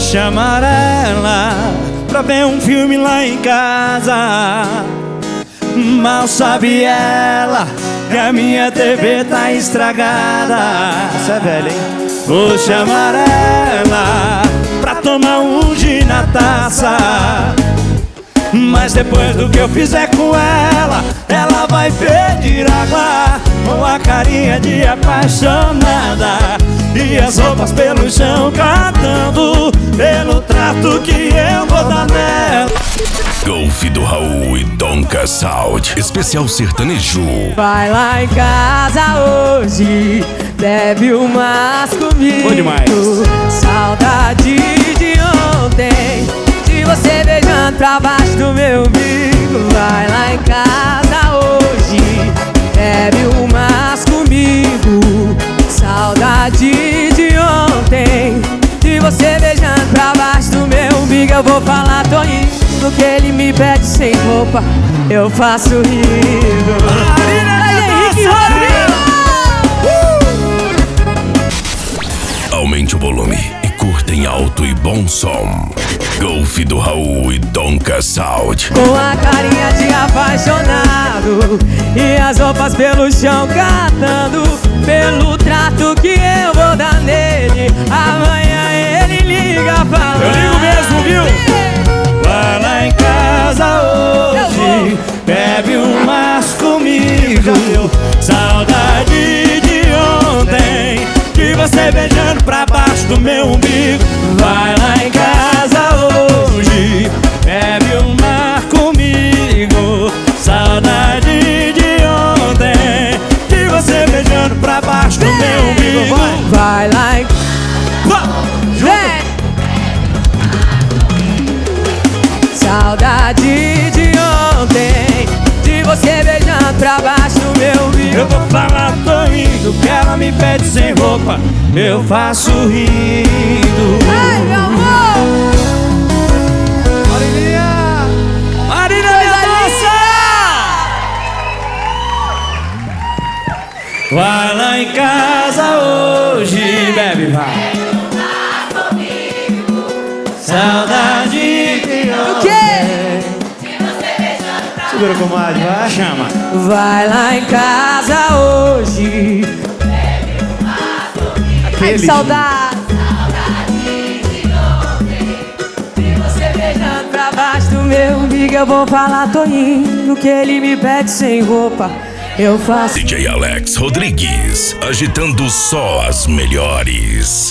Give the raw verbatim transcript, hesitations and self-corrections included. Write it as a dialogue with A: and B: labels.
A: chamar ela pra ver um filme lá em casa. Mal sabe ela que a minha T V tá estragada.
B: Você é velho, hein?
A: Vou chamar ela pra tomar um gin na taça. Mas depois do que eu fizer com ela, ela vai pedir água com a carinha de apaixonada e as roupas pelo chão cantando pelo trato que eu vou dar nela.
C: Golfe do Raul e Donka Sound, especial sertanejo.
D: Vai lá em casa hoje, bebe umas comigo.
A: Bom demais.
D: Saudade de ontem, de você beijando pra baixo do meu umbigo. Vai lá em casa hoje, bebe umas comigo. Saudade de ontem, de você beijando pra baixo do meu umbigo. Eu vou falar, tô indo, que ele me pede sem roupa, eu faço rindo. Henrique Rodrigo!
C: Aumente o volume e curta em alto e bom som. Golfe do Raul e Donka Sound.
D: Com a carinha de apaixonado e as roupas pelo chão catando pelo trato que eu vou dar nele. Amanhã ele liga falando.
A: Eu ligo mesmo, viu? Vai lá em casa hoje, bebe umas comigo. Saudade de ontem, de você beijando pra baixo do meu umbigo. Vai lá em casa hoje, bebe uma comigo. Saudade de ontem, de você beijando pra baixo do meu umbigo.
D: Vai lá em... Vem! Saudade de ontem, de você beijando pra baixo do meu umbigo.
A: Eu vou falar, tô indo, que ela me pede sem roupa, eu faço rindo.
D: Ai, meu amor!
A: Marilinha! Marilinha, moça! Vai lá em casa hoje, bebe, vai. Saudade de
D: O quê?
B: Segura, comadre, vai.
A: Chama.
D: Vai lá em casa hoje. Ai, que saudade. De você beijando pra baixo do meu umbigo. Eu vou falar, tô indo, que ele me pede sem roupa, eu faço.
C: D J Alex Rodrigues, agitando só as melhores.